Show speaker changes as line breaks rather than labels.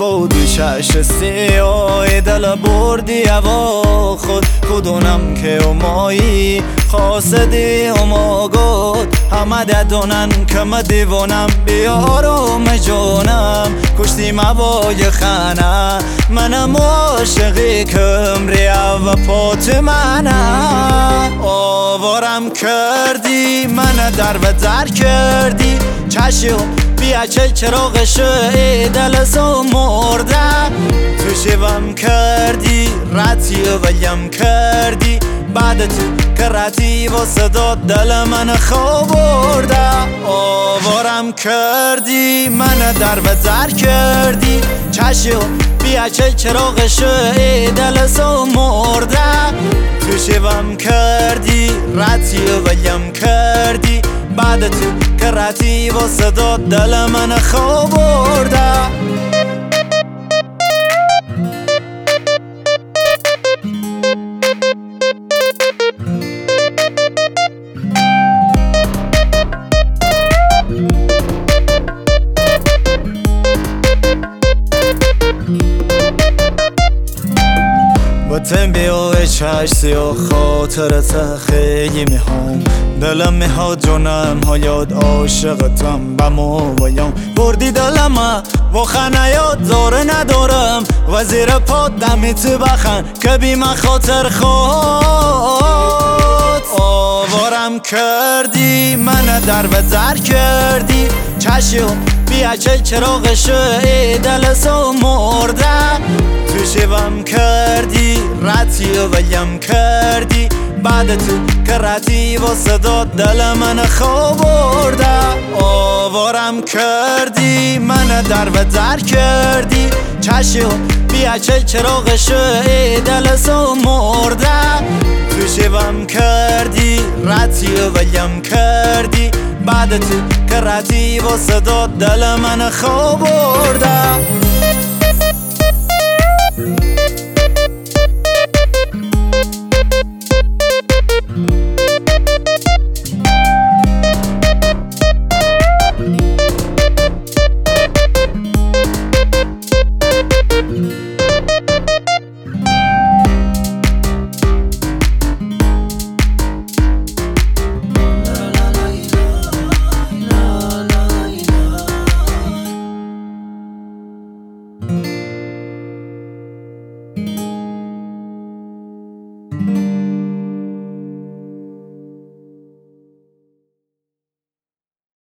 خود چش سیاه دل بردی و خود کدونم که امایی خاصدی اما گود همه ددونن که ما دیوانم بیارم جونم کشتی مبای خانه منم عاشقی کمری و پات منم آوارم کردی من در و در کردی چشم بیا چه چراغش دل سو مردم تو شوم کردی رتی ویم کردی بعد تو که رتی و صدا دل من خواب برده آوارم کردی من در و در کردی چشم بیا چه چراغش دل سو مردم تو شوم کردی رتی ویم کردی بعد تو که رتی و صدا دل من خواب برده وطن بیای چشتی و خاطرت خیلی میخوام دلم میخواد جونم ها یاد عاشقتم بمو ویام بردی دلم و خنیات زاره ندارم و زیر پاد دمیت بخن که بی من خاطر خود آوارم کردی من در و در کردی چشم بیا چه چراغش دل سو مردم تو شوم کردی رتی ویم کردی بعد تو که رتی و صدا دل من خواب برده آوارم کردی من در و در کردی چشم بیا چه چراغش دل سو مردم تو شوم کردی رتی ویم کردی بعد تو که رتی و صدا دل من خواب برده